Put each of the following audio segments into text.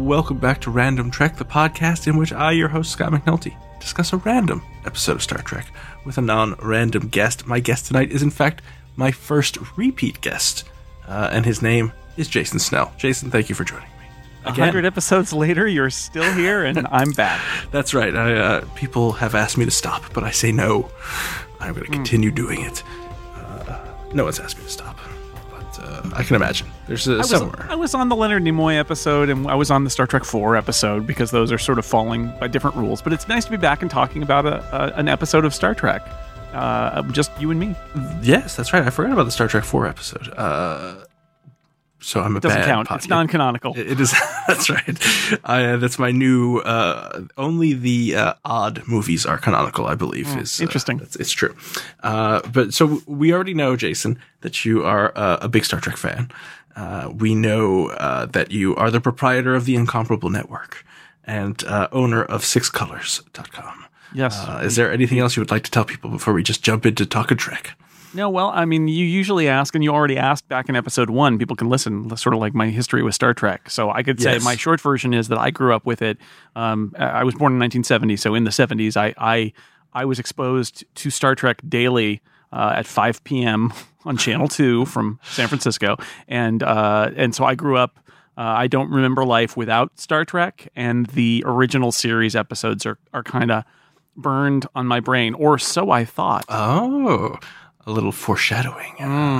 welcome back to Random Trek, the podcast in which I, your host, Scott McNulty, discuss a random episode of Star Trek with a non-random guest. My guest tonight is, in fact, my first repeat guest, and his name is Jason Snell. Jason, thank you for joining me. 100 episodes later, you're still here, and I'm back. That's right. People have asked me to stop, but I say no. I'm going to continue doing it. No one's asked me to stop, but I can imagine. There's somewhere. I was on the Leonard Nimoy episode, and I was on the Star Trek 4 episode, because those are sort of falling by different rules. But it's nice to be back and talking about an episode of Star Trek. Just you and me. Yes, that's right. I forgot about the Star Trek 4 episode. So I'm a doesn't bad count. podcast. It's non-canonical. It is. That's right. That's my new. Only the odd movies are canonical, I believe. Is interesting. It's true. But so we already know, Jason, that you are a big Star Trek fan. We know that you are the proprietor of the Incomparable Network and owner of SixColors.com. Yes. Is there anything else you would like to tell people before we just jump into talking Trek? No, well, I mean, you usually ask, and you already asked back in episode 1. People can listen, sort of like my history with Star Trek. So I could say my short version is that I grew up with it. I was born in 1970, so in the 70s, I was exposed to Star Trek daily at 5 p.m. on Channel 2 from San Francisco, and so I grew up. I don't remember life without Star Trek, and the original series episodes are kind of burned on my brain, or so I thought. Oh. A little foreshadowing.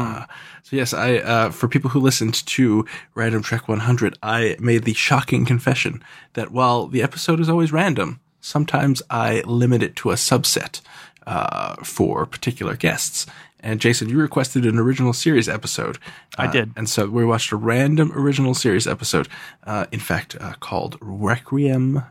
So yes, I for people who listened to Random Trek 100, I made the shocking confession that while the episode is always random, sometimes I limit it to a subset for particular guests. And Jason, you requested an original series episode. I did. And so we watched a random original series episode, in fact, called Requiem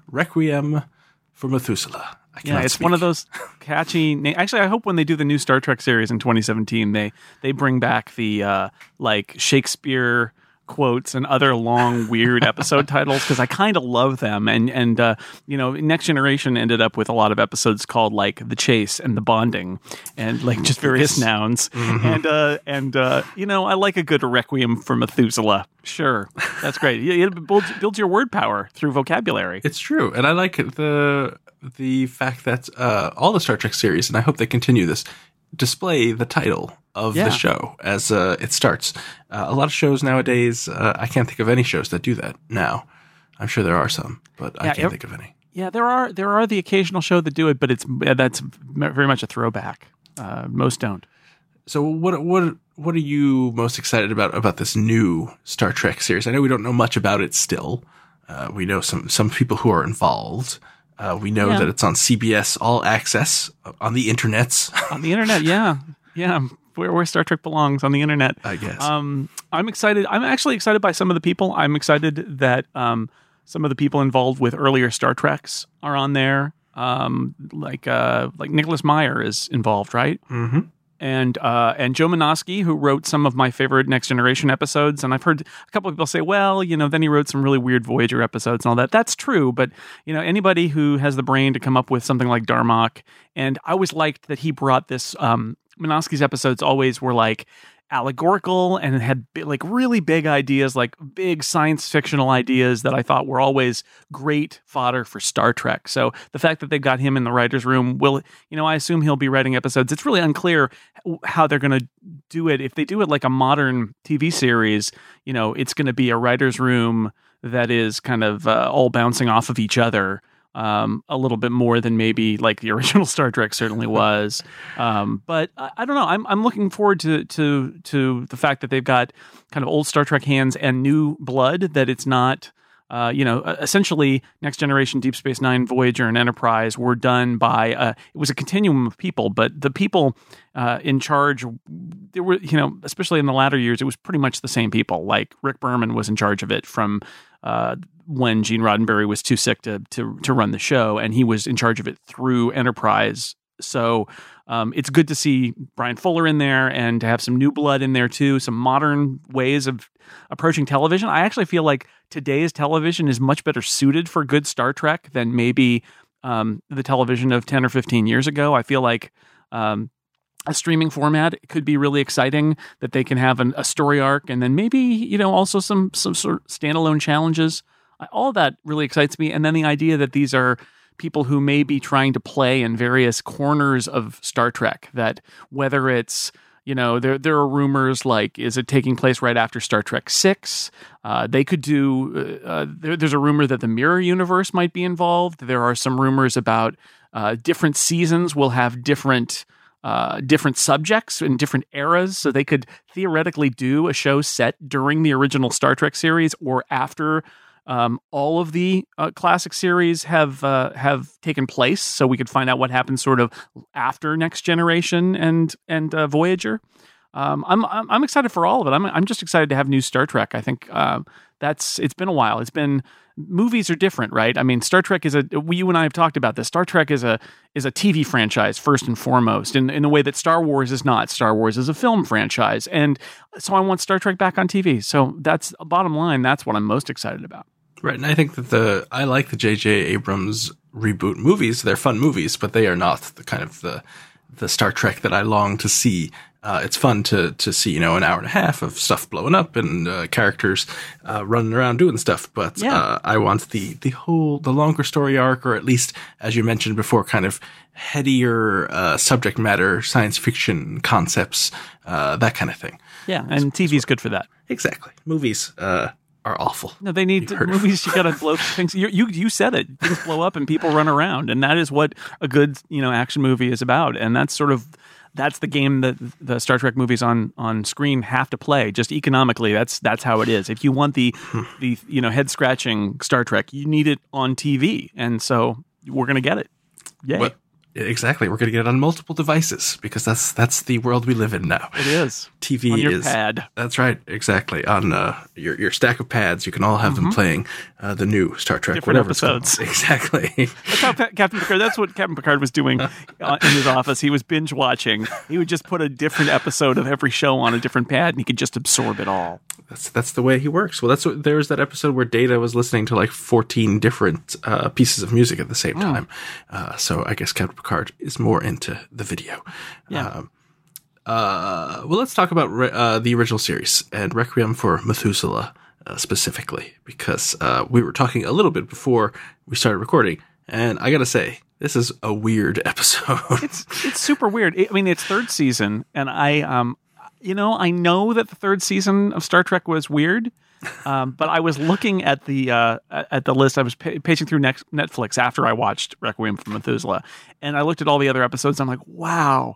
for Methuselah. Yeah, it's one of those catchy names. Actually, I hope when they do the new Star Trek series in 2017, they bring back the like Shakespeare quotes and other long, weird episode titles, because I kind of love them. And Next Generation ended up with a lot of episodes called like The Chase and The Bonding, and like just various nouns. Mm-hmm. I like a good Requiem for Methuselah. Sure, that's great. It builds your word power through vocabulary. It's true, and I like the fact that all the Star Trek series, and I hope they continue this, display the title of the show as it starts. A lot of shows nowadays, I can't think of any shows that do that now. I'm sure there are some, but I can't think of any. Yeah, there are the occasional show that do it, but that's very much a throwback. Most don't. So what are you most excited about this new Star Trek series? I know we don't know much about it still. We know some people who are involved. We know that it's on CBS All Access on the internets. On the internet, yeah. Where Star Trek belongs, on the internet, I guess. I'm excited. I'm actually excited by some of the people. I'm excited that some of the people involved with earlier Star Treks are on there. Like Nicholas Meyer is involved, right? Mm-hmm. And Joe Menosky, who wrote some of my favorite Next Generation episodes. And I've heard a couple of people say, well, then he wrote some really weird Voyager episodes and all that. That's true. But, anybody who has the brain to come up with something like Darmok. And I always liked that he brought this, Menosky's episodes always were like allegorical and had like really big ideas, like big science fictional ideas that I thought were always great fodder for Star Trek. So the fact that they've got him in the writer's room I assume he'll be writing episodes. It's really unclear how they're going to do it. If they do it like a modern TV series, it's going to be a writer's room that is kind of all bouncing off of each other. A little bit more than maybe like the original Star Trek certainly was. But I don't know. I'm looking forward to the fact that they've got kind of old Star Trek hands and new blood, that it's not, essentially Next Generation, Deep Space Nine, Voyager, and Enterprise were done by, it was a continuum of people, but the people in charge, there were, especially in the latter years, it was pretty much the same people. Like Rick Berman was in charge of it from when Gene Roddenberry was too sick to run the show, and he was in charge of it through Enterprise. So it's good to see Brian Fuller in there and to have some new blood in there too, some modern ways of approaching television. I actually feel like today's television is much better suited for good Star Trek than maybe the television of 10 or 15 years ago. I feel like a streaming format could be really exciting, that they can have a story arc and then maybe, also some sort of standalone challenges All that really excites me. And then the idea that these are people who may be trying to play in various corners of Star Trek, that whether it's, there are rumors like, is it taking place right after Star Trek 6? They could do, there's a rumor that the Mirror Universe might be involved. There are some rumors about different seasons will have different subjects in different eras. So they could theoretically do a show set during the original Star Trek series or after all of the classic series have taken place, so we could find out what happens sort of after Next Generation and Voyager. I'm excited for all of it. I'm just excited to have new Star Trek. I think it's been a while. Movies are different, right? I mean, Star Trek you and I have talked about this. Star Trek is a TV franchise first and foremost, in the way that Star Wars is not. Star Wars is a film franchise, and so I want Star Trek back on TV. So that's bottom line. That's what I'm most excited about. Right, and I think that I like the J.J. Abrams reboot movies. They're fun movies, but they are not the kind of the Star Trek that I long to see. It's fun to see, an hour and a half of stuff blowing up and characters running around doing stuff. But I want the longer story arc, or at least, as you mentioned before, kind of headier subject matter, science fiction concepts, that kind of thing. Yeah, and TV's good for that. Exactly. Movies are awful. No, they need movies. You got to blow things. You said it. Things blow up and people run around, and that is what a good action movie is about. And that's the game that the Star Trek movies on screen have to play. Just economically, that's how it is. If you want the head scratching Star Trek, you need it on TV, and so we're gonna get it. Yay! What? Exactly. We're going to get it on multiple devices because that's the world we live in now. It is. TV on your is pad. That's right. Exactly. On your stack of pads, you can all have them playing the new Star Trek, different episodes. Exactly. That's how Captain Picard. That's what Captain Picard was doing in his office. He was binge watching. He would just put a different episode of every show on a different pad, and he could just absorb it all. That's the way he works. Well, there was that episode where Data was listening to like 14 different pieces of music at the same time. So I guess Captain Picard is more into the video. Yeah. Well, let's talk about the original series and Requiem for Methuselah specifically, because we were talking a little bit before we started recording, and I gotta say, this is a weird episode. It's super weird. It's third season, and I know that the third season of Star Trek was weird. But I was looking at the list. I was paging through Netflix after I watched Requiem for Methuselah, and I looked at all the other episodes. I'm like, wow.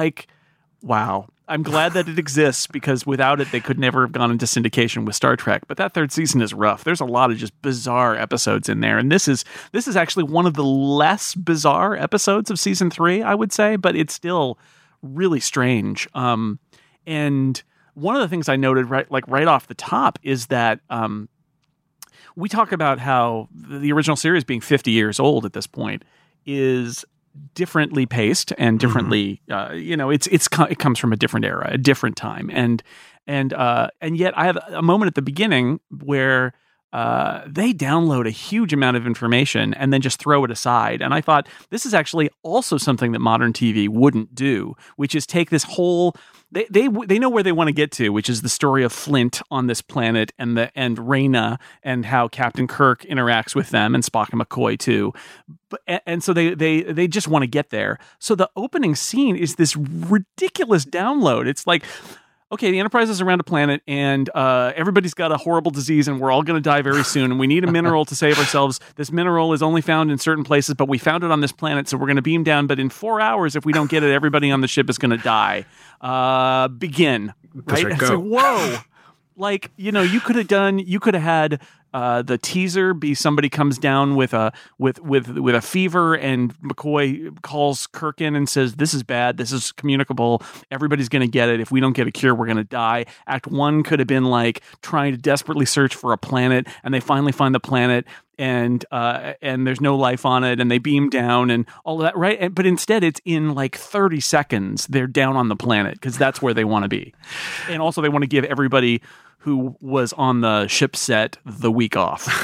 I'm glad that it exists, because without it, they could never have gone into syndication with Star Trek. But that third season is rough. There's a lot of just bizarre episodes in there, and this is actually one of the less bizarre episodes of season 3, I would say. But it's still really strange. And one of the things I noted right off the top is that we talk about how the original series, being 50 years old at this point, is differently paced and differently. It comes from a different era, a different time, and yet I have a moment at the beginning where they download a huge amount of information and then just throw it aside. And I thought, this is actually also something that modern TV wouldn't do, which is take this whole. They know where they want to get to, which is the story of Flint on this planet and Reyna and how Captain Kirk interacts with them, and Spock and McCoy too. And so they just want to get there. So the opening scene is this ridiculous download. It's like, okay, the Enterprise is around a planet, and everybody's got a horrible disease, and we're all going to die very soon, and we need a mineral to save ourselves. This mineral is only found in certain places, but we found it on this planet, so we're going to beam down. But in 4 hours, if we don't get it, everybody on the ship is going to die. Begin. Right? It's like, whoa. You could have had the teaser be somebody comes down with a fever, and McCoy calls Kirk in and says, "This is bad. This is communicable. Everybody's going to get it. If we don't get a cure, we're going to die." Act 1 could have been like trying to desperately search for a planet, and they finally find the planet, and there's no life on it, and they beam down and all of that, right? But instead, it's in like 30 seconds they're down on the planet, because that's where they want to be, and also they want to give everybody who was on the ship set the week off.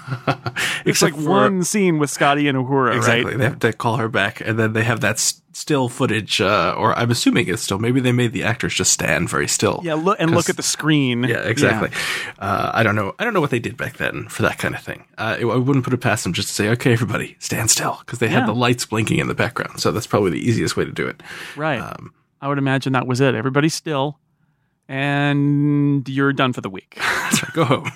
It's like one scene with Scotty and Uhura, exactly. right? They have to call her back, and then they have that still footage, or I'm assuming it's still. Maybe they made the actors just stand very still. Yeah, look at the screen. Yeah, exactly. Yeah. I don't know what they did back then for that kind of thing. I wouldn't put it past them just to say, okay, everybody, stand still, because they had the lights blinking in the background. So that's probably the easiest way to do it. Right. I would imagine that was it. Everybody's still, and you're done for the week. That's right. Go home.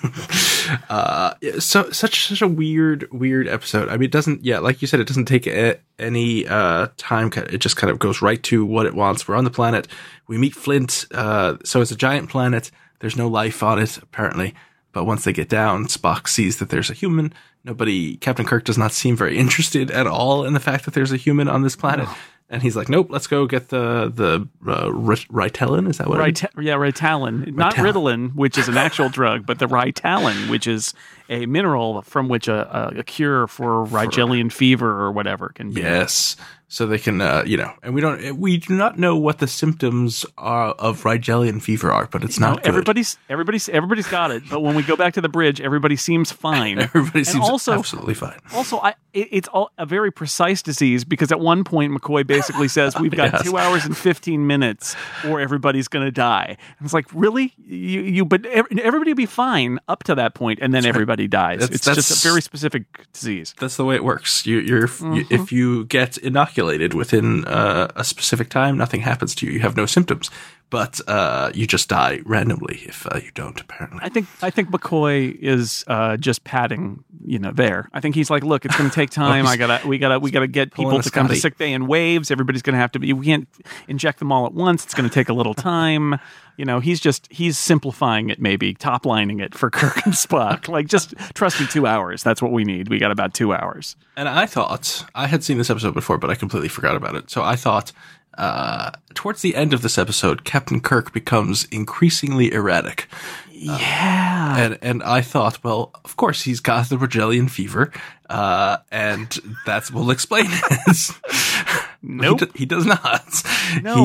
So such a weird episode. I mean, it doesn't. Yeah, like you said, it doesn't take any time. It just kind of goes right to what it wants. We're on the planet. We meet Flint. So it's a giant planet. There's no life on it apparently. But once they get down, Spock sees that there's a human. Captain Kirk does not seem very interested at all in the fact that there's a human on this planet. No. And he's like, nope, let's go get the Ritalin. Is that what it is? Yeah, Ritalin. Not Ritalin, which is an actual drug, but the Ritalin, which is a mineral from which a cure for Rigelian fever or whatever can be. Yes. So they can, and we do not know what the symptoms of Rigelian fever are, but it's not good. Everybody's got it. But when we go back to the bridge, everybody seems fine. Everybody seems absolutely fine. Also, it's a very precise disease because at one point McCoy basically says we've got 2 hours and 15 minutes or everybody's going to die. And it's like, really? But everybody will be fine up to that point, and then everybody dies. It's just a very specific disease. That's the way it works. If you get inoculated within a specific time, nothing happens to you. You have no symptoms, but you just die randomly if you don't. Apparently, I think McCoy is just padding. There. I think he's like, look, it's going to take time. We gotta get people to come to sick bay in waves. Everybody's going to have to be. We can't inject them all at once. It's going to take a little time. He's simplifying it, maybe top lining it for Kirk and Spock. Like, just trust me, 2 hours. That's what we need. We got about 2 hours. And I thought I had seen this episode before, but I completely forgot about it. So I thought towards the end of this episode, Captain Kirk becomes increasingly erratic. Yeah. And I thought, well, of course, he's got the Rigelian fever, and will explain it. Nope. He does not. No.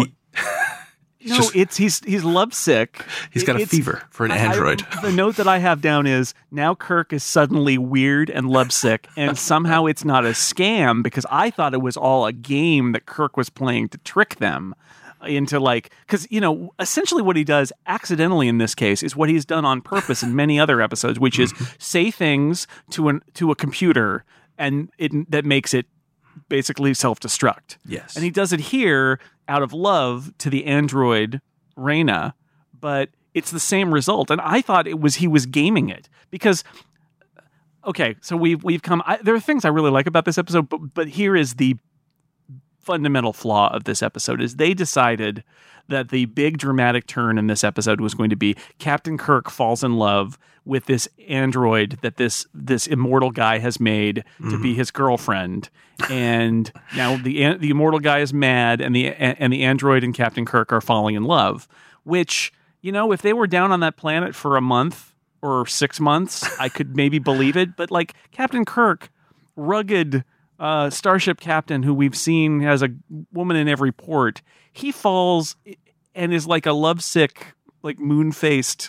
He's lovesick. He's got a fever for an android. The note that I have down is, now Kirk is suddenly weird and lovesick, and somehow it's not a scam, because I thought it was all a game that Kirk was playing to trick them into, because essentially what he does accidentally in this case is what he's done on purpose in many other episodes, which is say things to a computer and that makes it basically self-destruct. Yes. And he does it here out of love to the android Reyna, but it's the same result. And I thought he was gaming it because, okay, so we've come. There are things I really like about this episode, but here is the fundamental flaw of this episode: is they decided that the big dramatic turn in this episode was going to be Captain Kirk falls in love with this android that this immortal guy has made to be his girlfriend, and now the immortal guy is mad, and the android and Captain Kirk are falling in love. Which, if they were down on that planet for a month or 6 months, I could maybe believe it. But Captain Kirk, rugged starship captain who we've seen has a woman in every port, he falls and is like a lovesick, moon-faced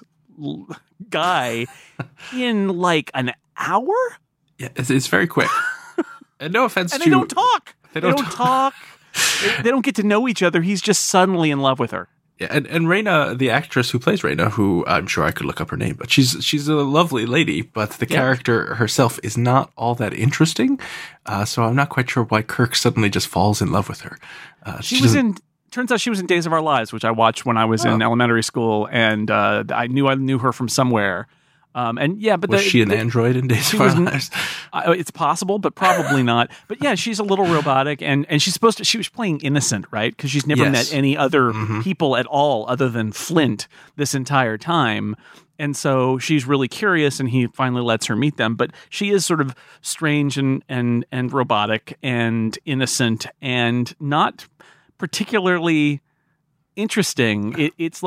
guy in an hour. Yeah, it's very quick. And no offense and they don't talk. They don't talk. They don't get to know each other. He's just suddenly in love with her. Yeah, and Reyna, the actress who plays Reyna, who I'm sure I could look up her name, but she's a lovely lady, but the character herself is not all that interesting. So I'm not quite sure why Kirk suddenly just falls in love with her. Turns out she was in Days of Our Lives, which I watched when I was in elementary school, and I knew her from somewhere. But was she an android in Days of Our Lives? It's possible, but probably not. But yeah, she's a little robotic, and she's she was playing innocent, right? Because she's never met any other people at all other than Flint this entire time. And so she's really curious, and he finally lets her meet them. But she is sort of strange and robotic and innocent and not particularly interesting. It's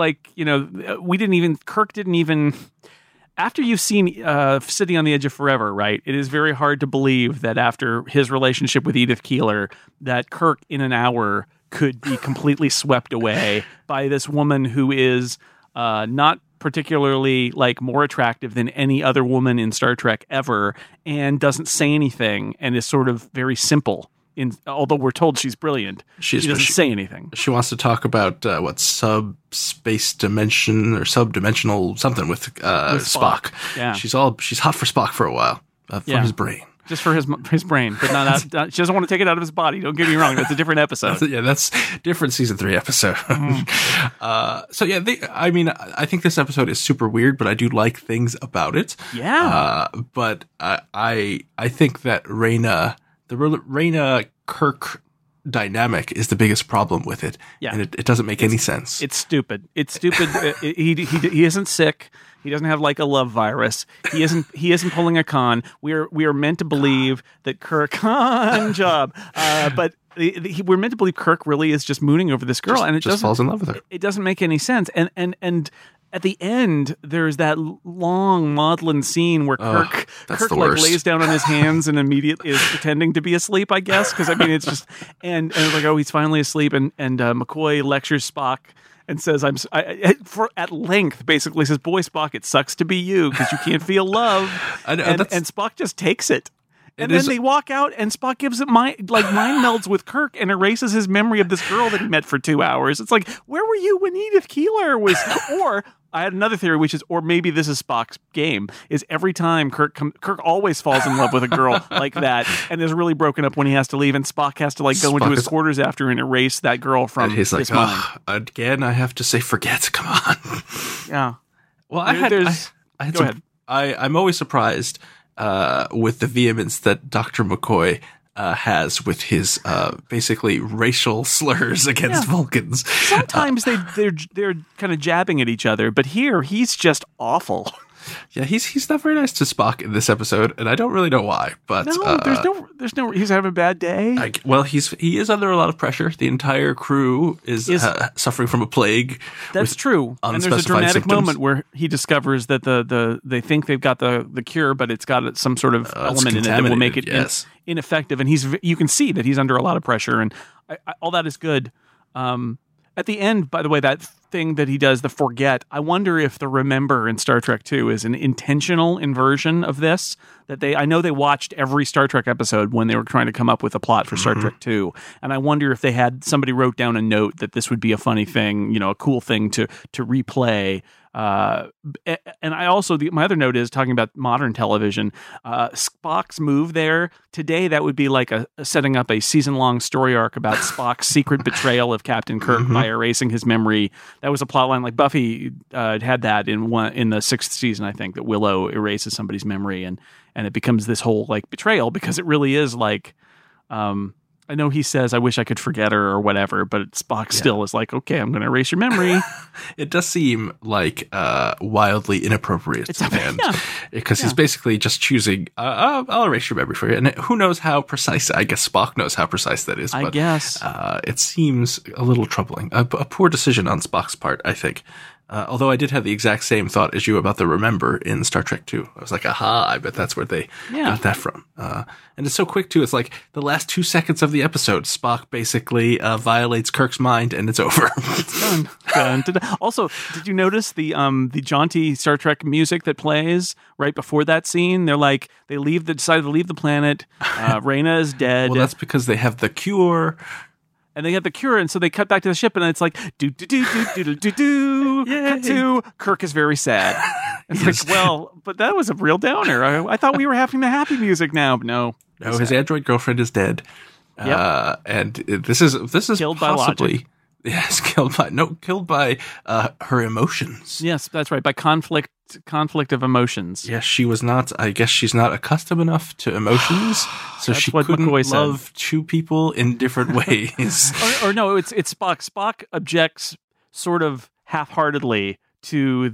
Kirk didn't even. After you've seen City on the Edge of Forever, right, it is very hard to believe that after his relationship with Edith Keeler, that Kirk in an hour could be completely swept away by this woman who is not particularly like more attractive than any other woman in Star Trek ever, and doesn't say anything and is sort of very simple. Although we're told she's brilliant, she doesn't say anything. She wants to talk about subspace dimension or subdimensional something with Spock. Yeah, she's hot for Spock for a while for his brain. Just for his brain, but not she doesn't want to take it out of his body. Don't get me wrong; that's a different episode. That's different season 3 episode. I think this episode is super weird, but I do like things about it. Yeah. But I think that the Reyna Kirk dynamic is the biggest problem with it. Yeah. And it doesn't make any sense. It's stupid. He isn't sick. He doesn't have like a love virus. He isn't pulling a con. We are meant to believe that Kirk but we're meant to believe Kirk really is just mooning over this girl, and it just falls in love with her. It doesn't make any sense. And at the end, there's that long maudlin scene where Kirk lays down on his hands and immediately is pretending to be asleep, I guess. Because it's just and it's like, oh, he's finally asleep, and McCoy lectures Spock and says, at length, basically says, "Boy, Spock, it sucks to be you because you can't feel love." And Spock just takes it. And then they walk out, and Spock gives it mind melds with Kirk and erases his memory of this girl that he met for 2 hours. It's like, where were you when Edith Keeler was? Or I had another theory, which is, or maybe this is Spock's game, is every time Kirk always falls in love with a girl like that and is really broken up when he has to leave, and Spock has to go into his quarters after and erase that girl from his mind. Again, I have to say, forget. Come on. Yeah. Well, go ahead. I'm always surprised with the vehemence that Dr. McCoy has with his basically racial slurs against Vulcans. Sometimes they're kind of jabbing at each other, but here he's just awful. Yeah, he's not very nice to Spock in this episode, and I don't really know why. But there's no. He's having a bad day. He is under a lot of pressure. The entire crew is suffering from a plague. That's true. And there's a dramatic moment where he discovers that they think they've got the cure, but it's got some sort of element in it that will make it ineffective. And you can see that he's under a lot of pressure, and all that is good. At the end, by the way, that thing that he does, the forget, I wonder if the remember in Star Trek 2 is an intentional inversion of this. I know they watched every Star Trek episode when they were trying to come up with a plot for Star Trek 2. And I wonder if somebody wrote down a note that this would be a funny thing, a cool thing to replay. And I also, my other note is talking about modern television. Spock's move there today, that would be like setting up a season-long story arc about Spock's secret betrayal of Captain Kirk by erasing his memory. That was a plot line like Buffy had that in the 6th season, I think, that Willow erases somebody's memory and it becomes this whole betrayal, because it really is I know he says, "I wish I could forget her," or whatever, but Spock still is like, "Okay, I'm going to erase your memory." It does seem like wildly inappropriate because he's basically just choosing, I'll erase your memory for you. And who knows how precise, I guess Spock knows how precise that is. I guess. It seems a little troubling. A poor decision on Spock's part, I think. Although I did have the exact same thought as you about the remember in Star Trek 2. I was like, aha, I bet that's where they got that from. And it's so quick, too. It's like the last 2 seconds of the episode, Spock basically violates Kirk's mind, and it's over. It's done. Also, did you notice the jaunty Star Trek music that plays right before that scene? They're like, they decided to leave the planet. Reyna is dead. Well, that's because they have the cure. And they have the cure, and so they cut back to the ship, and it's like, do do do do do do do. Cut to Kirk is very sad. It's like, well, but that was a real downer. I thought we were having the happy music now, but no. No, his android girlfriend is dead. And this is killed possibly. By logic. Yes, killed by her emotions. Yes, that's right. By conflict of emotions. Yes, she was not. I guess she's not accustomed enough to emotions, so she couldn't love 2 people in different ways. or no, it's Spock. Spock objects sort of half-heartedly to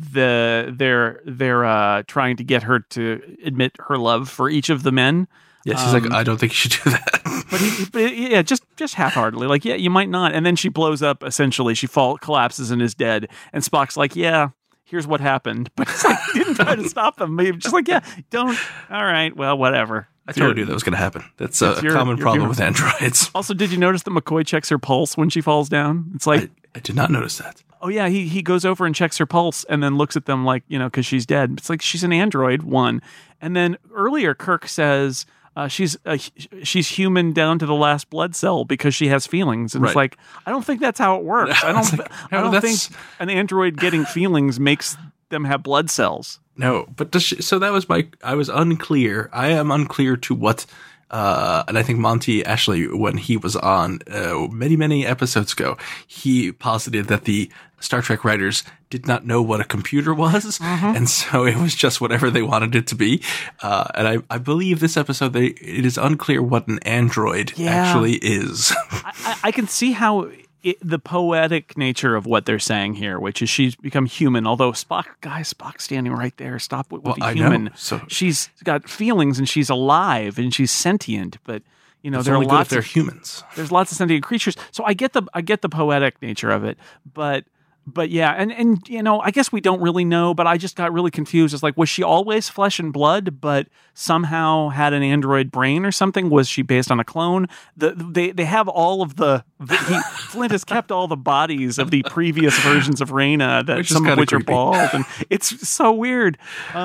their trying to get her to admit her love for each of the men. Yeah, she's like, I don't think you should do that. But just half-heartedly, like, yeah, you might not. And then she blows up, essentially. She collapses and is dead. And Spock's like, yeah, here's what happened. But it's like, he didn't try to stop them. He was just like, yeah, don't. All right, well, whatever. I told you that was going to happen. That's a common problem with androids. Also, did you notice that McCoy checks her pulse when she falls down? It's like... I did not notice that. oh yeah, he goes over and checks her pulse and then looks at them like, because she's dead. It's like she's an android, one. And then earlier Kirk says she's human down to the last blood cell because she has feelings. And It's like, I don't think that's how it works. I don't think an android getting feelings makes them have blood cells. No, but so that was I was unclear. I am unclear to what, and I think Monty Ashley, when he was on many, many episodes ago, he posited that the Star Trek writers did not know what a computer was, and so it was just whatever they wanted it to be. And I believe this episode, it is unclear what an android actually is. I can see how the poetic nature of what they're saying here, which is she's become human, although Spock's standing right there. Stop with the human. Know, so she's got feelings and she's alive and she's sentient, but there are lots of humans. There's lots of sentient creatures. So I get the poetic nature of it, but yeah, and I guess we don't really know, but I just got really confused. It's like, was she always flesh and blood, but somehow had an android brain or something? Was she based on a clone? They have all of Flint has kept all the bodies of the previous versions of Reyna, some of which are bald, and it's so weird.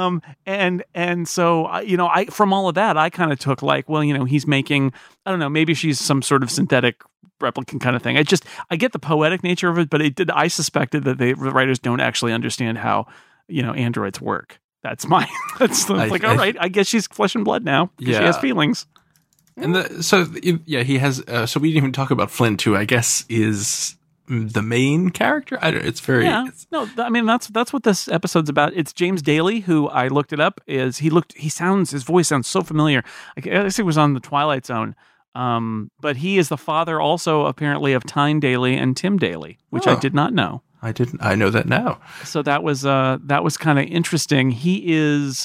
And so I from all of that, I kind of took like, well, he's making, I don't know, maybe she's some sort of synthetic replicant kind of thing. I get the poetic nature of it, but I suspected that the writers don't actually understand how, androids work. All right, I guess she's flesh and blood now. Yeah. She has feelings. And he has, so we didn't even talk about Flint, who I guess is the main character. It's very, that's what this episode's about. It's James Daly, who I looked it up, his voice sounds so familiar. I guess he was on the Twilight Zone. But he is the father also apparently of Tyne Daly and Tim Daly, which I did not know. I know that now. So that was kind of interesting. He is,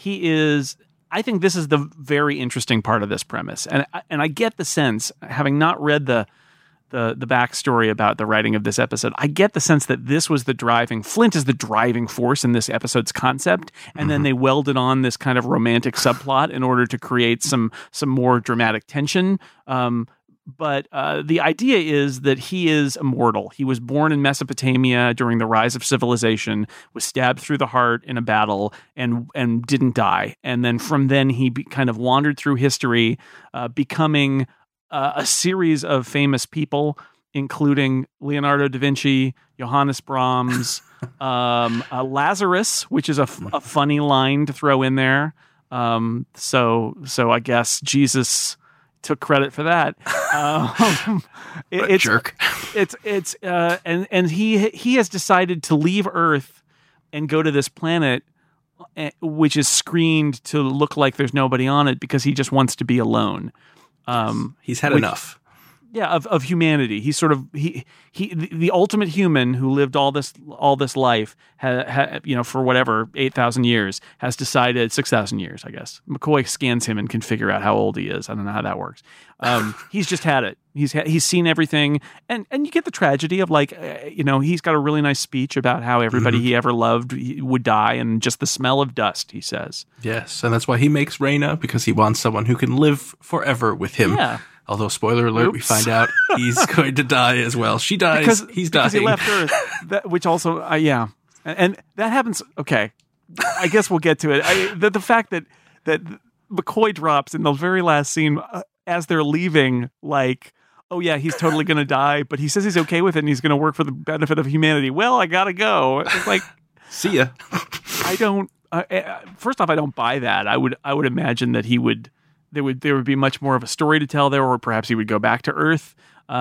I think this is the very interesting part of this premise. And I get the sense, having not read the backstory about the writing of this episode, I get the sense that this was Flint is the driving force in this episode's concept, and then they welded on this kind of romantic subplot in order to create some more dramatic tension. But the idea is that he is immortal. He was born in Mesopotamia during the rise of civilization, was stabbed through the heart in a battle, and didn't die. And then from then he kind of wandered through history, becoming a series of famous people, including Leonardo da Vinci, Johannes Brahms, Lazarus, which is a funny line to throw in there. So I guess Jesus took credit for that. Jerk. And he has decided to leave Earth and go to this planet, which is screened to look like there's nobody on it because he just wants to be alone. He's had enough. Yeah, of humanity. He's sort of the ultimate human who lived all this life, for whatever 8,000 years, has decided 6,000 years, I guess. McCoy scans him and can figure out how old he is. I don't know how that works. He's just had it. He's seen everything, and you get the tragedy of he's got a really nice speech about how everybody he ever loved would die, and just the smell of dust. He says yes, and that's why he makes Reyna, because he wants someone who can live forever with him. Yeah. Although, spoiler alert, we find out he's going to die as well. She dies, he's dying. Because he left Earth, which also, and that happens, okay, I guess we'll get to it. The fact that McCoy drops in the very last scene as they're leaving, like, oh yeah, he's totally going to die, but he says he's okay with it and he's going to work for the benefit of humanity. Well, I got to go. It's like, see ya. I don't, first off, I don't buy that. I would imagine that there would be much more of a story to tell there, or perhaps he would go back to Earth,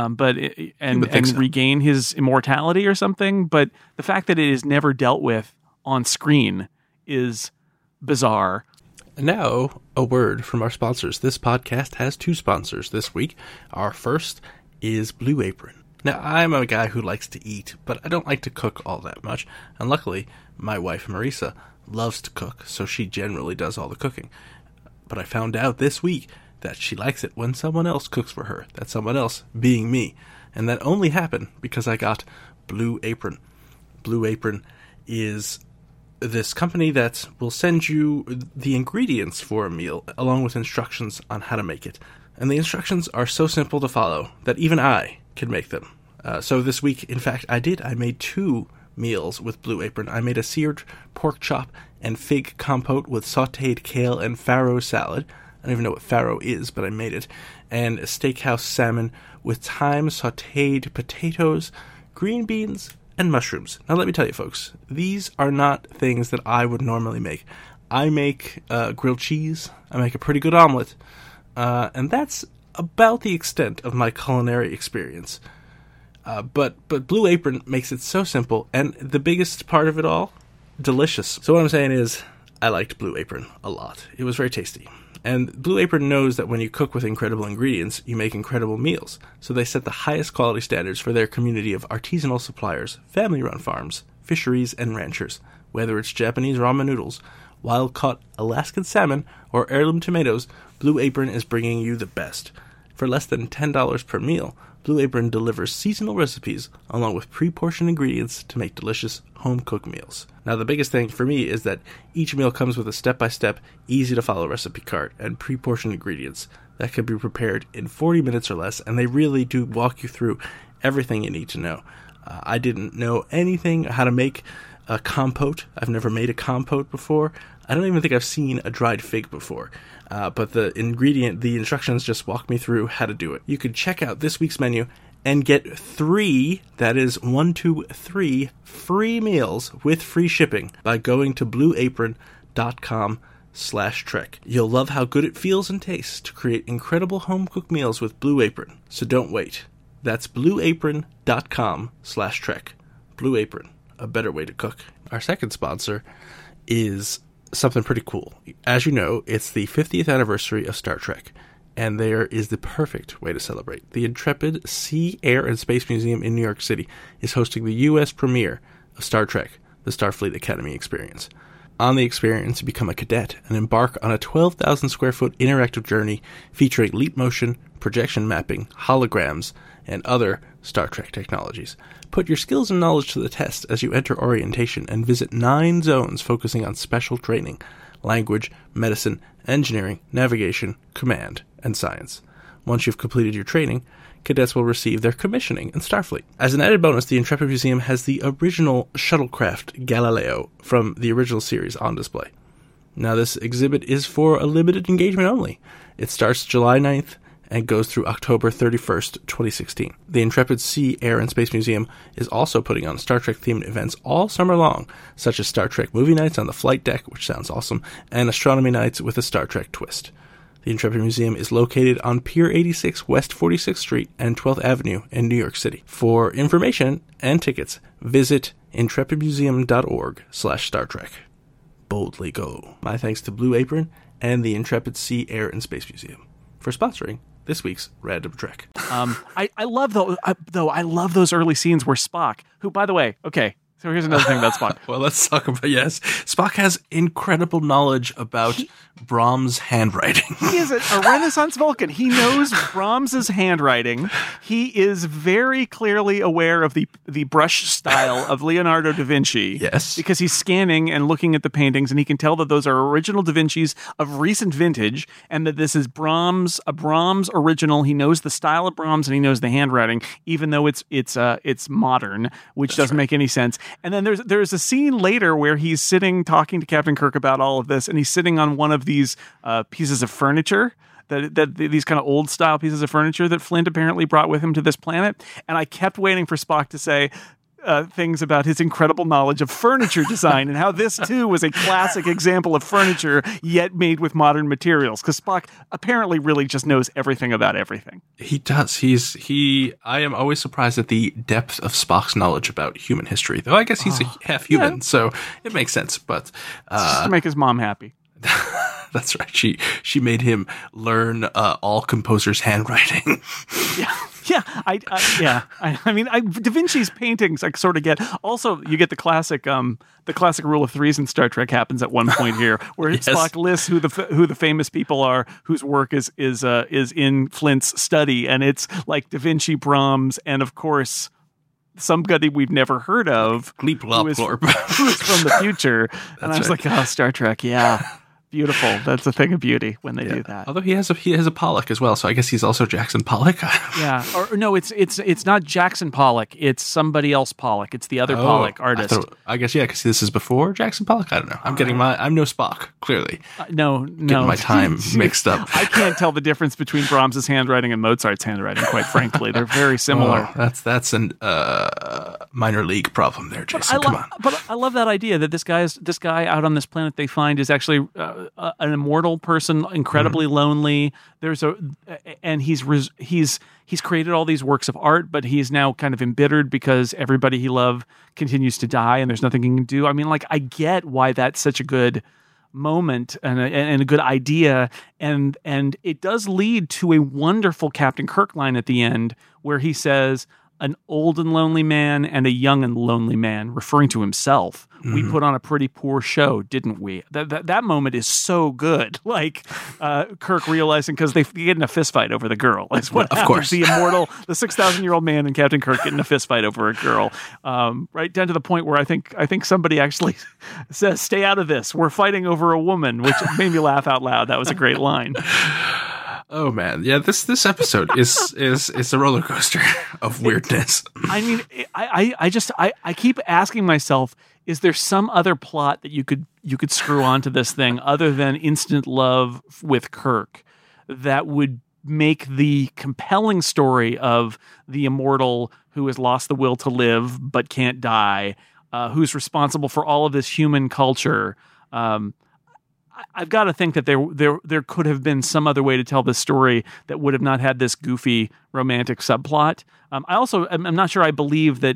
and regain his immortality or something. But the fact that it is never dealt with on screen is bizarre. Now, a word from our sponsors. This podcast has 2 sponsors this week. Our first is Blue Apron. Now, I'm a guy who likes to eat, but I don't like to cook all that much. And luckily, my wife, Marisa, loves to cook, so she generally does all the cooking. But I found out this week that she likes it when someone else cooks for her. That someone else being me. And that only happened because I got Blue Apron. Blue Apron is this company that will send you the ingredients for a meal along with instructions on how to make it. And the instructions are so simple to follow that even I can make them. So this week, in fact, I made 2 meals with Blue Apron. I made a seared pork chop and fig compote with sautéed kale and farro salad. I don't even know what farro is, but I made it. And a steakhouse salmon with thyme, sautéed potatoes, green beans, and mushrooms. Now let me tell you, folks, these are not things that I would normally make. I make grilled cheese. I make a pretty good omelet. And that's about the extent of my culinary experience. But Blue Apron makes it so simple, and the biggest part of it all, delicious. So what I'm saying is, I liked Blue Apron a lot. It was very tasty. And Blue Apron knows that when you cook with incredible ingredients, you make incredible meals. So they set the highest quality standards for their community of artisanal suppliers, family-run farms, fisheries, and ranchers. Whether it's Japanese ramen noodles, wild-caught Alaskan salmon, or heirloom tomatoes, Blue Apron is bringing you the best. For less than $10 per meal, Blue Apron delivers seasonal recipes along with pre-portioned ingredients to make delicious home-cooked meals. Now, the biggest thing for me is that each meal comes with a step-by-step, easy-to-follow recipe card and pre-portioned ingredients that can be prepared in 40 minutes or less, and they really do walk you through everything you need to know. I didn't know anything how to make a compote. I've never made a compote before. I don't even think I've seen a dried fig before. But the instructions just walk me through how to do it. You can check out this week's menu and get 3, that is 1, 2, 3, free meals with free shipping by going to blueapron.com/trek. You'll love how good it feels and tastes to create incredible home-cooked meals with Blue Apron. So don't wait. That's blueapron.com/trek. Blue Apron, a better way to cook. Our second sponsor is something pretty cool. As you know, it's the 50th anniversary of Star Trek, and there is the perfect way to celebrate. The Intrepid Sea, Air, and Space Museum in New York City is hosting the U.S. premiere of Star Trek, the Starfleet Academy Experience. On the experience, you become a cadet and embark on a 12,000 square foot interactive journey featuring leap motion, projection mapping, holograms, and other Star Trek technologies. Put your skills and knowledge to the test as you enter orientation and visit 9 zones focusing on special training, language, medicine, engineering, navigation, command, and science. Once you've completed your training, cadets will receive their commissioning in Starfleet. As an added bonus, the Intrepid Museum has the original shuttlecraft Galileo from the original series on display. Now, this exhibit is for a limited engagement only. It starts July 9th and goes through October 31st, 2016. The Intrepid Sea, Air, and Space Museum is also putting on Star Trek-themed events all summer long, such as Star Trek movie nights on the flight deck, which sounds awesome, and astronomy nights with a Star Trek twist. The Intrepid Museum is located on Pier 86 West 46th Street and 12th Avenue in New York City. For information and tickets, visit intrepidmuseum.org/Star Trek. Boldly go. My thanks to Blue Apron and the Intrepid Sea, Air, and Space Museum for sponsoring this week's Random Trek. I love I love those early scenes where Spock, who, by the way, okay, so here's another thing about Spock. Well, let's talk about, yes, Spock has incredible knowledge about Brahms' handwriting. He is a Renaissance Vulcan. He knows Brahms' handwriting. He is very clearly aware of the brush style of Leonardo da Vinci. Yes. Because he's scanning and looking at the paintings, and he can tell that those are original da Vinci's of recent vintage, and that this is a Brahms original. He knows the style of Brahms, and he knows the handwriting, even though it's modern, which doesn't make any sense. And then there's a scene later where he's sitting talking to Captain Kirk about all of this, and he's sitting on one of these pieces of furniture, that these kind of old style pieces of furniture that Flint apparently brought with him to this planet. And I kept waiting for Spock to say things about his incredible knowledge of furniture design and how this too was a classic example of furniture yet made with modern materials, because Spock apparently really just knows everything about everything. He does. I am always surprised at the depth of Spock's knowledge about human history, though I guess he's a half human, so it makes sense. But just to make his mom happy. That's right. She made him learn all composers' handwriting. I mean, Da Vinci's paintings I sort of get. Also, you get the classic rule of threes in Star Trek happens at one point here, where Yes. Spock lists who the famous people are whose work is in Flint's study, and it's like Da Vinci, Brahms, and of course somebody we've never heard of, Gleep who is from the future. And I was like, oh, Star Trek, yeah. beautiful. That's a thing of beauty when they do that. Although he has a Pollock as well, so I guess he's also Jackson Pollock. Yeah, or no, it's not Jackson Pollock. It's somebody else Pollock. It's the other Pollock artist. I guess because this is before Jackson Pollock. I don't know. I'm no Spock. Clearly, no, getting my time mixed up. I can't tell the difference between Brahms's handwriting and Mozart's handwriting. Quite frankly, they're very similar. That's an minor league problem there, Jason. Come on. But I love that idea that this guy out on this planet they find is actually an immortal person, incredibly lonely. And he's created all these works of art, but he's now kind of embittered because everybody he loved continues to die, and there's nothing he can do. I mean, like, I get why that's such a good moment and a good idea, and it does lead to a wonderful Captain Kirk line at the end where he says, "An old and lonely man and a young and lonely man," referring to himself. We put on a pretty poor show, didn't we? That moment is so good. Like Kirk realizing, because they get in a fist fight over the girl. That's what happens. Of course. The immortal, the 6,000-year-old man and Captain Kirk get in a fist fight over a girl. Right down to the point where I think somebody actually says, "Stay out of this. We're fighting over a woman," which made me laugh out loud. That was a great line. Oh man, yeah. This episode is a roller coaster of weirdness. I mean, I keep asking myself, is there some other plot that you could screw onto this thing other than instant love with Kirk that would make the compelling story of the immortal who has lost the will to live but can't die, who's responsible for all of this human culture? I've got to think that there could have been some other way to tell this story that would have not had this goofy romantic subplot. I'm not sure I believe that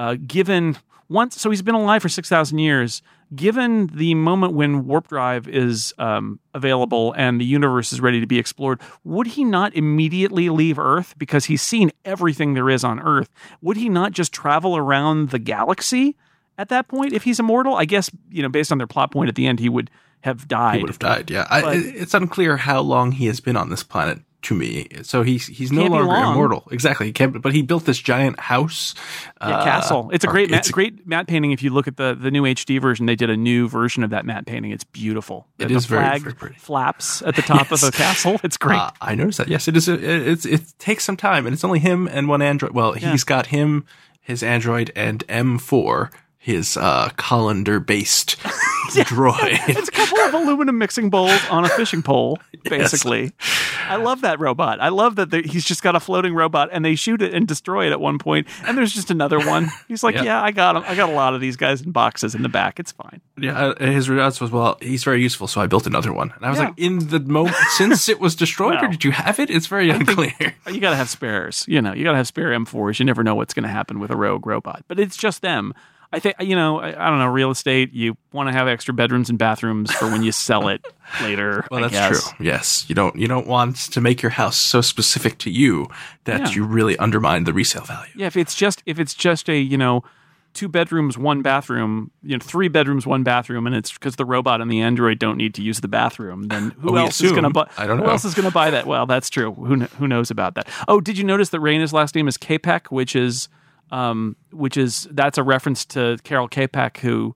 so he's been alive for 6,000 years. Given the moment when warp drive is available and the universe is ready to be explored, would he not immediately leave Earth because he's seen everything there is on Earth? Would he not just travel around the galaxy at that point if he's immortal? I guess, based on their plot point at the end, he would have died. He would have died, yeah. It's unclear how long he has been on this planet to me. So he's no longer immortal. Exactly. He can't, but he built this giant house. Castle. It's a great matte painting. If you look at the new HD version, they did a new version of that matte painting. It's beautiful. It is very, very pretty. Flaps at the top of the castle. It's great. I noticed that. Yes, it is. It takes some time, and it's only him and one android. Well, he's got him, his android, and M4, his colander-based droid. It's a couple of aluminum mixing bowls on a fishing pole, basically. Yes. I love that robot. I love that he's just got a floating robot, and they shoot it and destroy it at one point, and there's just another one. He's like, yeah, I got him. I got a lot of these guys in boxes in the back. It's fine. Yeah, his response was, well, he's very useful, so I built another one. And I was like, in the moment since it was destroyed, or did you have it? It's very unclear. You got to have spares. You got to have spare M4s. You never know what's going to happen with a rogue robot. But it's just them. I think, I don't know, real estate, you want to have extra bedrooms and bathrooms for when you sell it later. Well, that's true. Yes. You don't want to make your house so specific to you that you really undermine the resale value. Yeah. If it's just a, 2 bedrooms, 1 bathroom, 3 bedrooms, 1 bathroom, and it's because the robot and the android don't need to use the bathroom, then who else is going to buy? I don't know. Who else is going to buy that? Well, that's true. Who knows about that? Oh, did you notice that Raina's last name is Capek, which is that's a reference to Carol Capek, who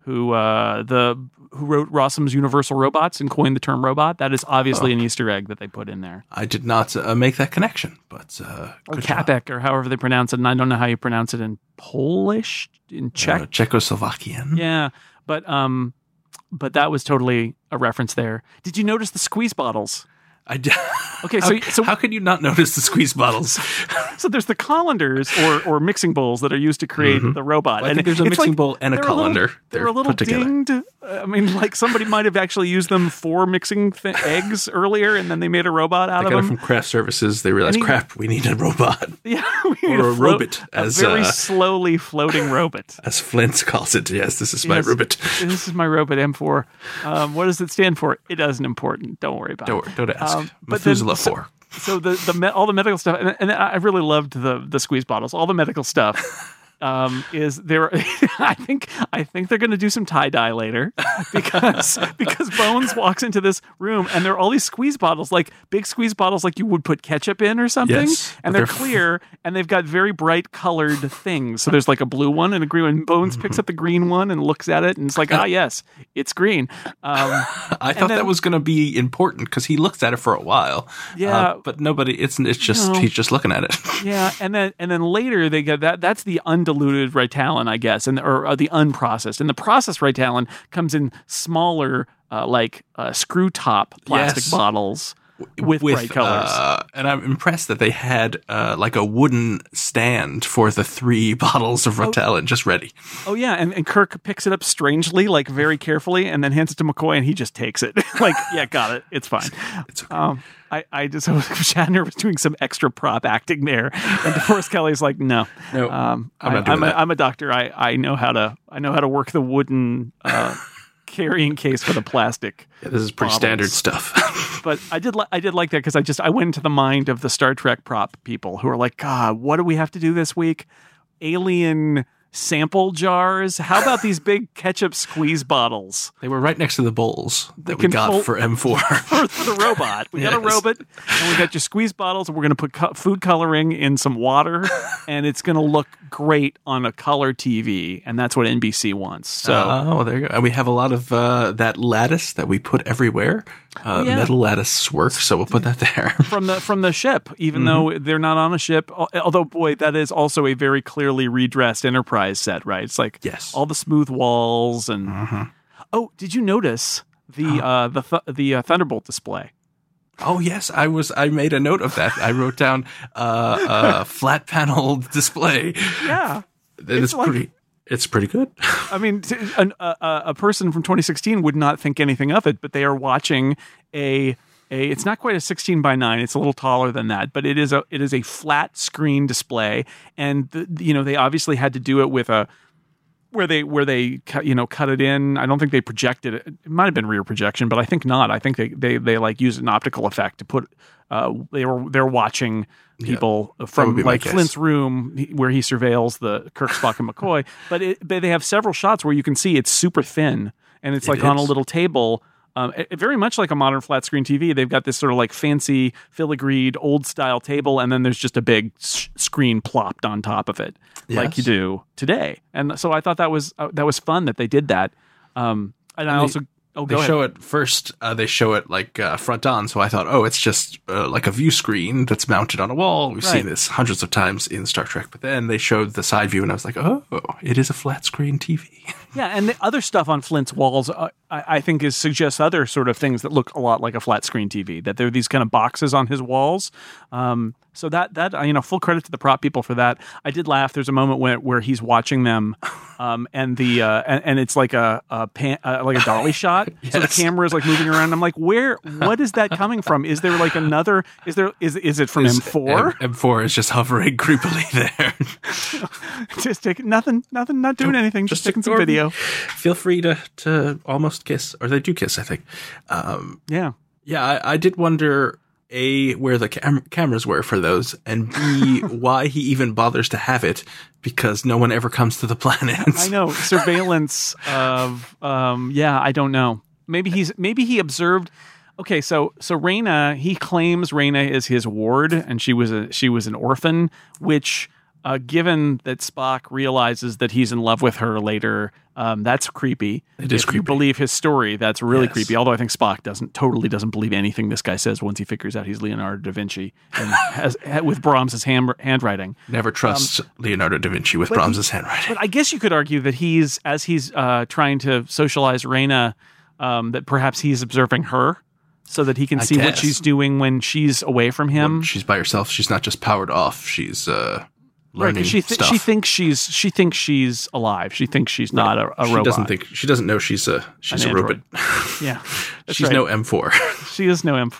wrote Rossum's Universal Robots and coined the term robot. That is obviously an Easter egg that they put in there. I did not make that connection, but Capek, or however they pronounce it, and I don't know how you pronounce it in Polish, in Czech, Czechoslovakian. Yeah, but that was totally a reference there. Did you notice the squeeze bottles? I did. Okay, so how could you not notice the squeeze bottles? So there's the colanders or mixing bowls that are used to create the robot. Well, I think there's a mixing bowl and a colander. They're a little dinged. I mean, like somebody might have actually used them for mixing eggs earlier, and then they made a robot out of them. They got it from craft services. They realized, crap, we need a robot. Yeah, or a robot. A very slowly floating robot. As Flint calls it. Yes, this is my robot. This is my robot M4. What does it stand for? It isn't important. Don't worry about it. Don't ask. Methuselah 4. So all the medical stuff, and I really loved the squeeze bottles. All the medical stuff is there. I think they're going to do some tie-dye later because Bones walks into this room and there are all these squeeze bottles, like big squeeze bottles, like you would put ketchup in or something. Yes, and they're clear and they've got very bright colored things. So there's like a blue one and a green one. Bones picks up the green one and looks at it and it's like, yes, it's green. I thought that was going to be important because he looks at it for a while. Yeah, but nobody. It's just he's just looking at it. Yeah, and then later they get that. That's the undiluted Ritalin, I guess, or the unprocessed. And the processed Ritalin comes in smaller, screw top plastic bottles with bright colors. And I'm impressed that they had like a wooden stand for the 3 bottles of Ritalin just ready. Oh yeah, and Kirk picks it up strangely, like very carefully, and then hands it to McCoy, and he just takes it. Like, yeah, got it. It's fine. It's okay. I just Shatner was doing some extra prop acting there, and DeForest Kelly's like, no, I'm not doing that. I'm a doctor. I know how to work the wooden carrying case for the plastic. Yeah, this is pretty standard stuff. But I did like that because I went into the mind of the Star Trek prop people who are like, God, what do we have to do this week? Alien sample jars. How about these big ketchup squeeze bottles? They were right next to the bowls that we got for M4. for the robot. We got a robot, and we got your squeeze bottles, and we're going to put food coloring in some water, and it's going to look great on a color TV, and that's what NBC wants. So, there you go. And we have a lot of that lattice that we put everywhere. Metal lattice works, so we'll put that there. From the ship, even though they're not on a ship. Although, boy, that is also a very clearly redressed Enterprise set, right? It's like all the smooth walls and. Oh, did you notice the Thunderbolt display? Oh yes, I made a note of that. I wrote down flat panel display. Yeah, It's pretty good. I mean, a person from 2016 would not think anything of it, but they are watching it's not quite a 16:9. It's a little taller than that, but it is a flat screen display, and they obviously had to do it with where they cut it in. I don't think they projected it. It might have been rear projection, but I think not. I think they like use an optical effect to put. They're watching people from like Flint's room where he surveils the Kirk, Spock, and McCoy. But they have several shots where you can see it's super thin and it's on a little table. Very much like a modern flat screen TV. They've got this sort of like fancy filigreed old style table, and then there's just a big screen plopped on top of it, like you do today. And so I thought that was fun that they did that. They show it first. They show it like front on. So I thought, it's just like a view screen that's mounted on a wall. We've seen this hundreds of times in Star Trek. But then they showed the side view, and I was like, it is a flat screen TV. Yeah, and the other stuff on Flint's walls, I think, suggests other sort of things that look a lot like a flat screen TV. That there are these kind of boxes on his walls. So that full credit to the prop people for that. I did laugh. There's a moment where he's watching them, and it's like a dolly shot. Yes. So the camera is like moving around. I'm like, what is that coming from? Is there like another? Is it from M4? M4 is just hovering creepily there. Just taking nothing, not doing anything. Just taking some video. Feel free to almost kiss, or they do kiss, I think. Yeah. I did wonder. A, where the cameras were for those, and B, why he even bothers to have it, because no one ever comes to the planet. I know. Surveillance of, I don't know. Maybe he observed. Okay, so Reyna, he claims Reyna is his ward, and she was an orphan, which, given that Spock realizes that he's in love with her later, that's creepy. It is if creepy. You believe his story, that's really creepy. Although I think Spock doesn't believe anything this guy says once he figures out he's Leonardo da Vinci and with Brahms's handwriting. Never trust Leonardo da Vinci with Brahms's handwriting. But I guess you could argue that he's trying to socialize Reyna, that perhaps he's observing her, so that he can see what she's doing when she's away from him. When she's by herself. She's not just powered off. She's learning stuff. She thinks she's alive. She thinks she's not a robot. She doesn't know she's a robot. Yeah, She's no M4. She is no M4.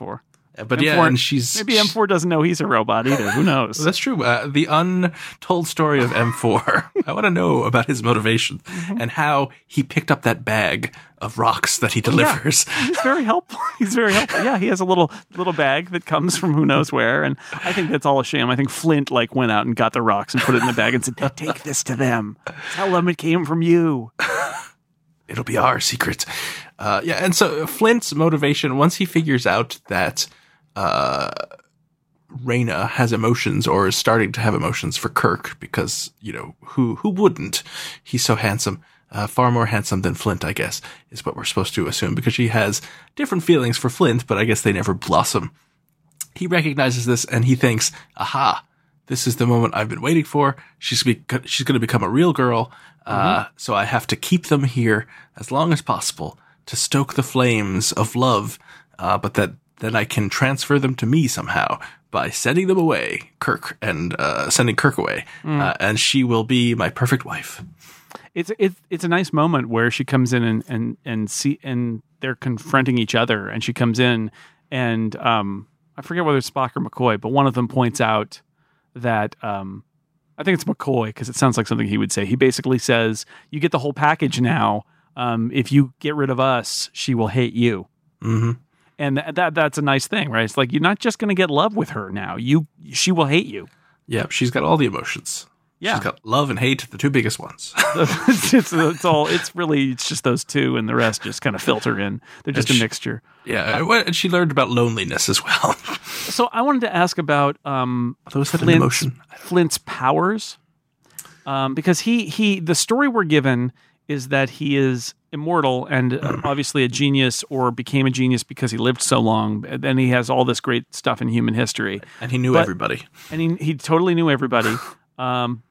But M4, yeah, and she's maybe M4 doesn't know he's a robot either. Who knows? That's true. The untold story of M4. I want to know about his motivations and how he picked up that bag of rocks that he delivers. Yeah, he's very helpful. He's very helpful. Yeah, he has a little bag that comes from who knows where, and I think that's all a sham. I think Flint went out and got the rocks and put it in the bag and said, "Take this to them. Tell them it came from you. It'll be our secret." And so Flint's motivation, once he figures out that Raina has emotions or is starting to have emotions for Kirk, because, who wouldn't? He's so handsome, far more handsome than Flint, I guess, is what we're supposed to assume, because she has different feelings for Flint, but I guess they never blossom. He recognizes this and he thinks, aha, this is the moment I've been waiting for. She's going to become a real girl. So I have to keep them here as long as possible to stoke the flames of love, but then I can transfer them to me somehow by sending them away, sending Kirk away, and she will be my perfect wife. It's a nice moment where she comes in and they're confronting each other, and she comes in and I forget whether it's Spock or McCoy, but one of them points out that I think it's McCoy because it sounds like something he would say. He basically says, "You get the whole package now. If you get rid of us, she will hate you." Mm-hmm. And that's a nice thing, right? It's like, you're not just going to get love with her now. She will hate you. Yeah, she's got all the emotions. Yeah. She's got love and hate, the two biggest ones. It's just those two, and the rest just kind of filter in. They're just a mixture. Yeah, and she learned about loneliness as well. So I wanted to ask about Flint's powers, because the story we're given is that he is immortal and obviously a genius, or became a genius because he lived so long. And then he has all this great stuff in human history. And he knew everybody. And he totally knew everybody. So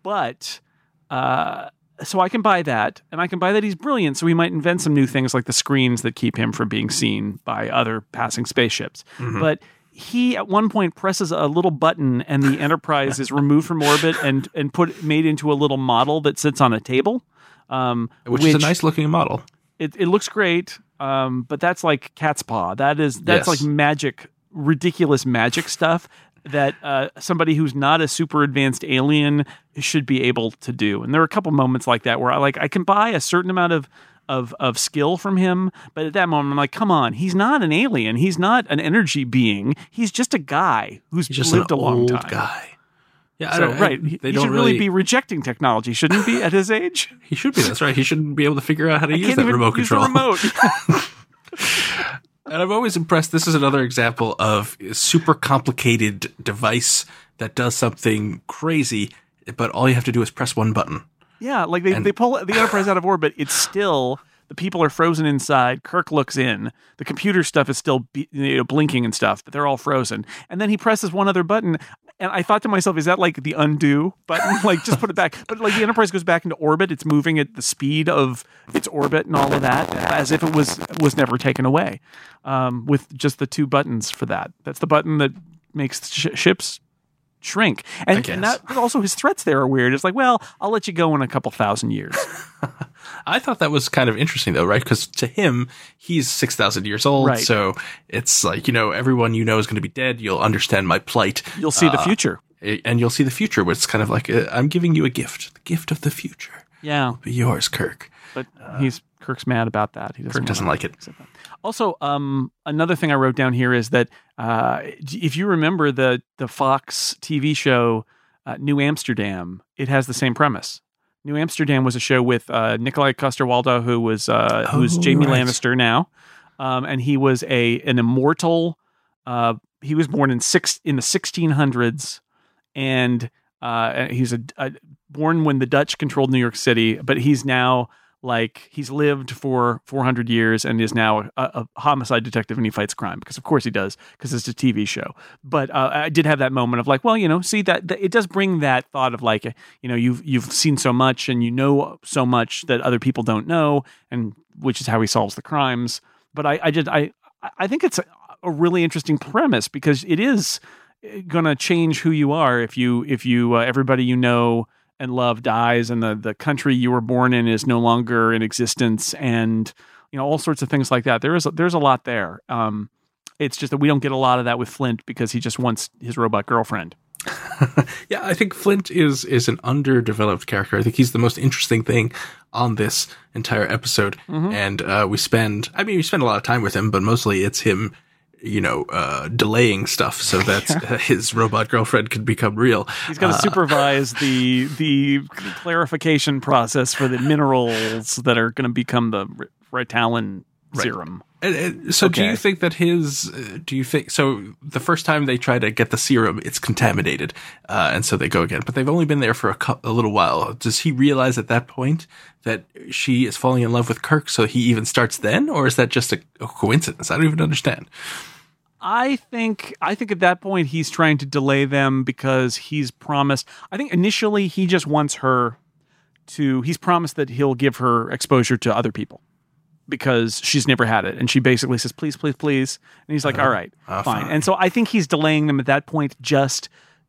I can buy that. And I can buy that he's brilliant. So he might invent some new things like the screens that keep him from being seen by other passing spaceships. Mm-hmm. But he at one point presses a little button and the Enterprise is removed from orbit and made into a little model that sits on a table. Which is a nice looking model. It looks great, but that's like cat's paw. That's like magic, ridiculous magic stuff that somebody who's not a super advanced alien should be able to do. And there are a couple moments like that where I can buy a certain amount of skill from him, but at that moment I'm like, come on, he's not an alien. He's not an energy being. He's just a guy who's just lived a long time. Guy. Yeah, so, right. He should really be rejecting technology, shouldn't he be, at his age? He should be, that's right. He shouldn't be able to figure out how to use that remote control. The remote. And I'm always impressed. This is another example of a super complicated device that does something crazy, but all you have to do is press one button. Yeah, like they pull the Enterprise out of orbit. It's still... The people are frozen inside. Kirk looks in. The computer stuff is still blinking and stuff, but they're all frozen. And then he presses one other button. And I thought to myself, is that like the undo button? Like, just put it back. But like the Enterprise goes back into orbit. It's moving at the speed of its orbit and all of that, as if it was never taken away, with just the two buttons for that. That's the button that makes ships shrink. And that, but also his threats there are weird. It's like, well, I'll let you go in a couple thousand years. I thought that was kind of interesting, though, right? Because to him, he's 6,000 years old. Right. So it's like, everyone is going to be dead. You'll understand my plight. You'll see the future. And you'll see the future, where it's kind of like, I'm giving you a gift. The gift of the future. Yeah. Will be yours, Kirk. But Kirk's mad about that. Kirk doesn't like it. Also, another thing I wrote down here is that if you remember the Fox TV show New Amsterdam, it has the same premise. New Amsterdam was a show with Nikolai Coster-Waldau, who's Jaime Lannister now, and he was an immortal. He was born in the 1600s, and he's born when the Dutch controlled New York City, but he's now he's lived for 400 years and is now a homicide detective, and he fights crime because of course he does, because it's a TV show. But I did have that moment of see that it does bring that thought of you've seen so much and so much that other people don't know, and which is how he solves the crimes. But I think it's a really interesting premise, because it is going to change who you are if you everybody and love dies, and the country you were born in is no longer in existence, and all sorts of things like that. There's a lot there. It's just that we don't get a lot of that with Flint because he just wants his robot girlfriend. Yeah, I think Flint is an underdeveloped character. I think he's the most interesting thing on this entire episode. And we spend a lot of time with him, but mostly it's him, delaying stuff so that his robot girlfriend can become real. He's got to supervise the clarification process for the minerals that are going to become the Ritalin serum. So do you think that so the first time they try to get the serum, it's contaminated, and so they go again, but they've only been there for a little while. Does he realize at that point that she is falling in love with Kirk, so he even starts then, or is that just a coincidence? I don't even understand. I think at that point he's trying to delay them because he's promised. I think initially he just wants he's promised that he'll give her exposure to other people, because she's never had it. And she basically says, please, please, please. And he's like, all right, fine. And so I think he's delaying them at that point and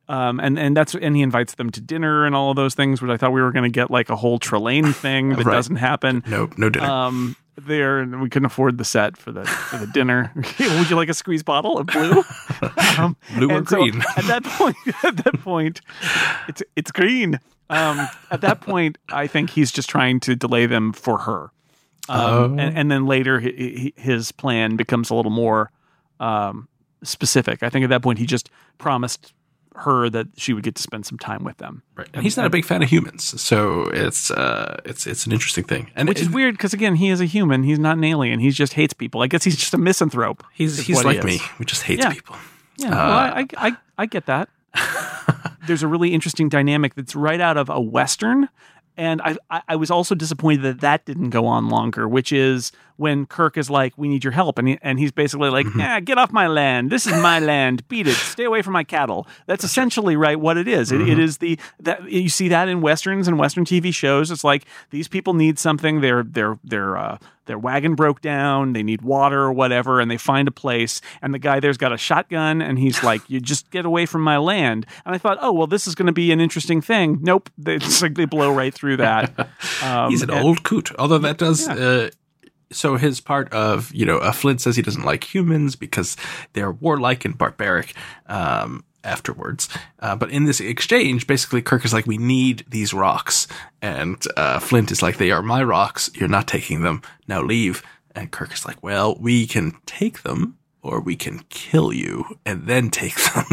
he invites them to dinner and all of those things, which I thought we were going to get like a whole Trelane thing that doesn't happen. Nope, no dinner. We couldn't afford the set for the dinner. Would you like a squeeze bottle of blue? Blue or green? At that point, it's green. At that point, I think he's just trying to delay them for her. And then later his plan becomes a little more specific. I think at that point he just promised her that she would get to spend some time with them. Right. And he's not a big fan of humans, so it's an interesting thing. Which is weird because again, he is a human. He's not an alien. He just hates people. I guess he's just a misanthrope. He's like me. He just hates people. Yeah. Well, I get that. There's a really interesting dynamic that's right out of a Western. And I was also disappointed that didn't go on longer, which is when Kirk is like, we need your help. And he's basically like, get off my land. This is my land. Beat it. Stay away from my cattle. That's essentially what it is. It is that you see that in Westerns and Western TV shows. It's like these people need something. Their wagon broke down. They need water or whatever. And they find a place. And the guy there's got a shotgun. And he's like, you just get away from my land. And I thought, oh, well, this is going to be an interesting thing. Nope. It's like they blow right through that. He's an old coot. Although that does... So his part of, Flint says he doesn't like humans because they're warlike and barbaric afterwards. But in this exchange, basically Kirk is like, we need these rocks. And Flint is like, they are my rocks. You're not taking them. Now leave. And Kirk is like, well, we can take them, or we can kill you and then take them.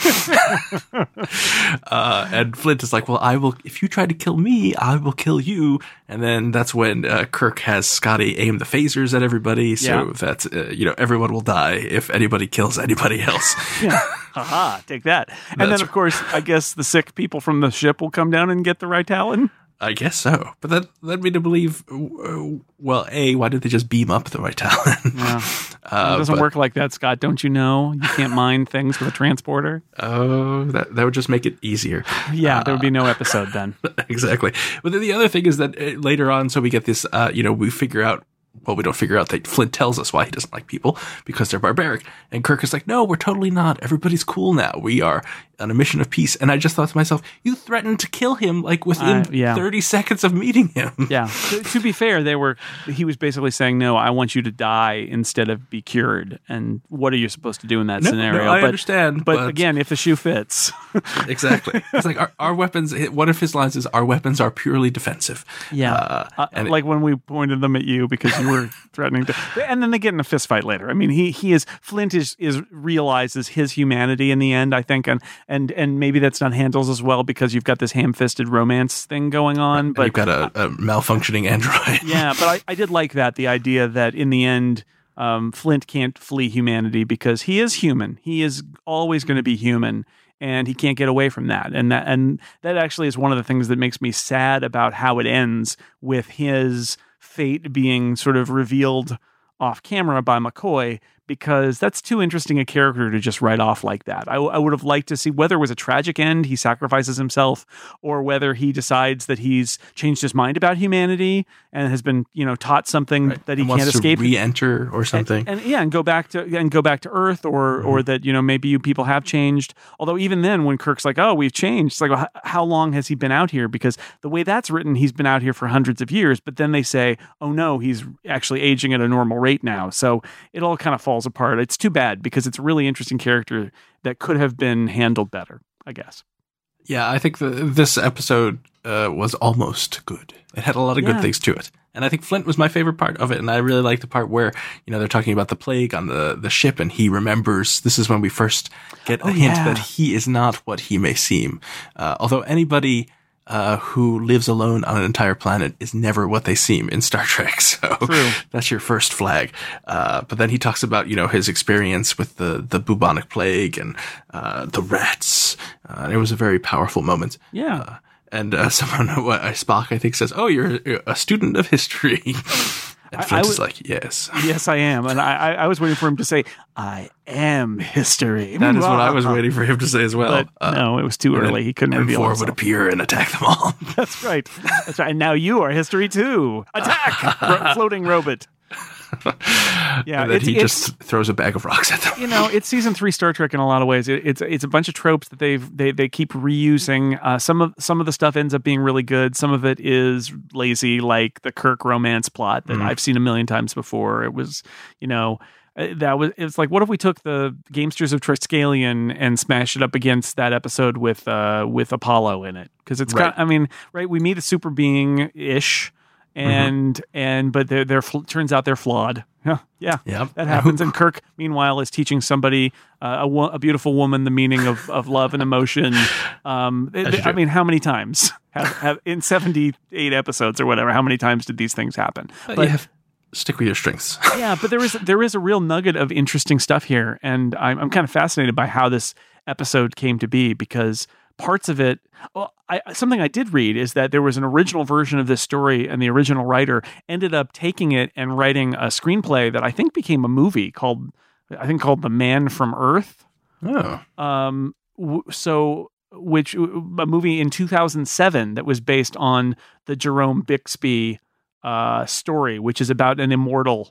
And Flint is like, well, if you try to kill me, I will kill you. And then that's when Kirk has Scotty aim the phasers at everybody. So that's, everyone will die if anybody kills anybody else. Yeah. Haha, take that. And then, of course, I guess the sick people from the ship will come down and get the Ritalin. I guess so. But that led me to believe, why did they just beam up the Ritalin? Yeah. It doesn't work like that, Scott. Don't you know? You can't mine things with a transporter. Oh, that would just make it easier. Yeah, there would be no episode then. Exactly. But then the other thing is that later on, so we get this, we figure out, well, we don't figure out that Flint tells us why he doesn't like people, because they're barbaric. And Kirk is like, no, we're totally not. Everybody's cool now. We are on a mission of peace. And I just thought to myself, you threatened to kill him like within 30 seconds of meeting him. Yeah. To be fair, he was basically saying, no, I want you to die instead of be cured. And what are you supposed to do in that scenario? No, I understand. But again, if the shoe fits. Exactly. It's like our weapons, one of his lines is, our weapons are purely defensive. Yeah. Like when we pointed them at you because you were threatening to, and then they get in a fist fight later. I mean, Flint realizes his humanity in the end, I think, and maybe that's not handles as well because you've got this ham-fisted romance thing going on. But you've got a malfunctioning android. Yeah, but I did like that, the idea that in the end, Flint can't flee humanity because he is human. He is always going to be human. And he can't get away from that. And that actually is one of the things that makes me sad about how it ends, with his fate being sort of revealed off camera by McCoy, because that's too interesting a character to just write off like that. I would have liked to see whether it was a tragic end, he sacrifices himself, or whether he decides that he's changed his mind about humanity and has been, taught something that he and can't wants escape, to re-enter or something, and go back to Earth, or that maybe you people have changed. Although even then, when Kirk's like, "Oh, we've changed," it's like, well, how long has he been out here? Because the way that's written, he's been out here for hundreds of years. But then they say, "Oh no, he's actually aging at a normal rate now." So it all kind of falls falls apart. It's too bad because it's a really interesting character that could have been handled better, I guess. Yeah, I think this episode was almost good. It had a lot of good things to it. And I think Flint was my favorite part of it. And I really liked the part where, they're talking about the plague on the ship, and he remembers this is when we first get a hint that he is not what he may seem. Although anybody who lives alone on an entire planet is never what they seem in Star Trek. So that's your first flag. But then he talks about, his experience with the bubonic plague and the rats. It was a very powerful moment. Yeah. And someone, Spock, I think, says, "Oh, you're a student of history." And Flint is like, "Yes, yes, I am." And I was waiting for him to say, "I am history." That is what I was waiting for him to say as well. But no, it was too early. He couldn't reveal himself. M4 would appear and attack them all. That's right. That's right. And now you are history too. Attack, floating robot. Yeah, and then he just throws a bag of rocks at them. It's season 3 Star Trek in a lot of ways. It's a bunch of tropes that they keep reusing. Some of the stuff ends up being really good. Some of it is lazy, like the Kirk romance plot that I've seen a million times before. It was, it's like, what if we took the Gamesters of Triskelion and smashed it up against that episode with Apollo in it? Because it's we meet a super being ish. But they're turns out they're flawed. Yeah, that happens. And Kirk, meanwhile, is teaching somebody, a beautiful woman, the meaning of love and emotion. How many times have in 78 episodes or whatever? How many times did these things happen? But stick with your strengths. Yeah, but there is a real nugget of interesting stuff here, and I'm kind of fascinated by how this episode came to be because parts of it. Well, something I did read is that there was an original version of this story, and the original writer ended up taking it and writing a screenplay that I think became a movie called The Man from Earth. Oh. A movie in 2007 that was based on the Jerome Bixby story, which is about an immortal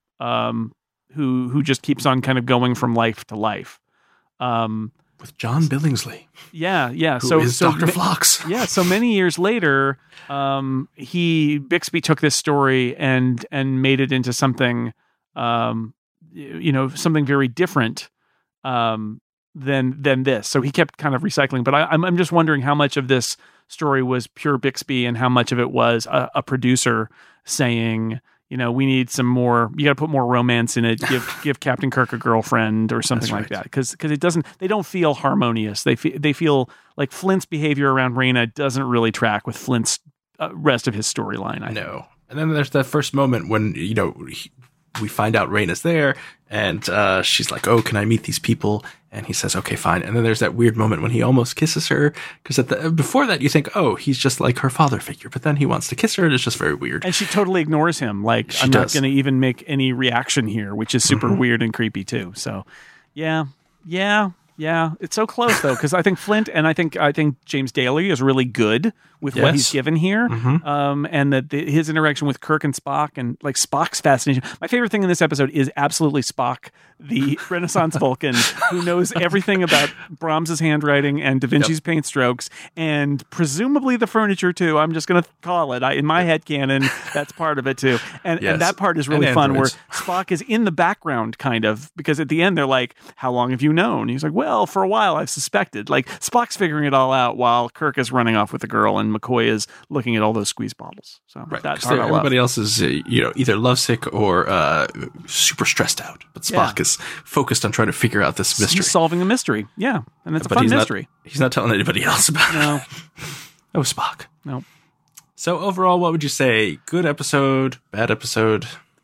who just keeps on kind of going from life to life. With John Billingsley. Yeah. Who is Dr. Phlox. Yeah. So many years later, Bixby took this story and made it into something, something very different than this. So he kept kind of recycling. But I'm just wondering how much of this story was pure Bixby and how much of it was a producer saying, we need some more. You got to put more romance in it. Give Captain Kirk a girlfriend or something like that, because it doesn't. They don't feel harmonious. They feel like Flint's behavior around Reyna doesn't really track with Flint's rest of his storyline. I know. And then there's that first moment when we find out Reyna's there, and she's like, "Oh, can I meet these people?" And he says, "Okay, fine." And then there's that weird moment when he almost kisses her, because before that you think, "Oh, he's just like her father figure," but then he wants to kiss her, and it's just very weird. And she totally ignores him. Like, I'm not going to even make any reaction here, which is super weird and creepy too. So, yeah. It's so close though, because I think Flint and I think James Daly is really good with what he's given here, and that his interaction with Kirk and Spock, and like Spock's fascination. My favorite thing in this episode is absolutely Spock, the Renaissance Vulcan who knows everything about Brahms's handwriting and Da Vinci's paint strokes, and presumably the furniture too. I'm just going to call it. In my head canon, that's part of it too, and that part is really fun, where Spock is in the background, kind of, because at the end they're like, "How long have you known?" And he's like, "Well, for a while I've suspected." Like, Spock's figuring it all out while Kirk is running off with the girl and McCoy is looking at all those squeeze bottles. So that part everybody else is either lovesick or super stressed out, but Spock is focused on trying to figure out this mystery. He's solving a mystery, and it's a fun mystery. He's not telling anybody else about it. Oh, Spock. No. So overall, what would you say? Good episode, bad episode?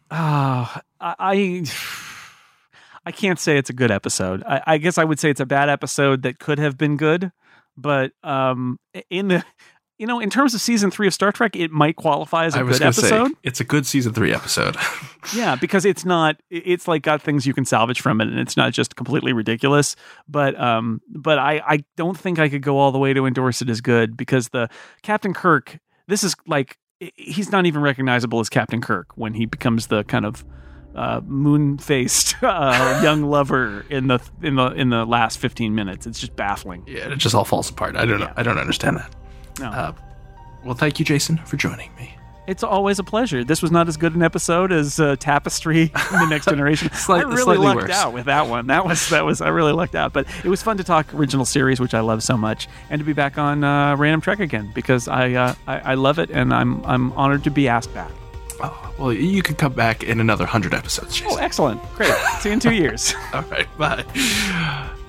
I can't say it's a good episode. I guess I would say it's a bad episode that could have been good, but in terms of season 3 of Star Trek, it might qualify as a good episode. It's a good season 3 episode. Yeah, because it's like got things you can salvage from it, and it's not just completely ridiculous. But I don't think I could go all the way to endorse it as good, because the Captain Kirk, this is like, he's not even recognizable as Captain Kirk when he becomes the kind of moon-faced young lover in the last 15 minutes. It's just baffling. Yeah, it just all falls apart. I don't know. I don't understand that. No. Well, thank you, Jason, for joining me. It's always a pleasure. This was not as good an episode as Tapestry: The Next Generation. I really lucked out with that one. That was. I really lucked out. But it was fun to talk original series, which I love so much, and to be back on Random Trek again because I love it, and I'm honored to be asked back. Oh, well, you could come back in another 100 episodes, Jason. Oh, excellent. Great. See you in 2 years. All right. Bye.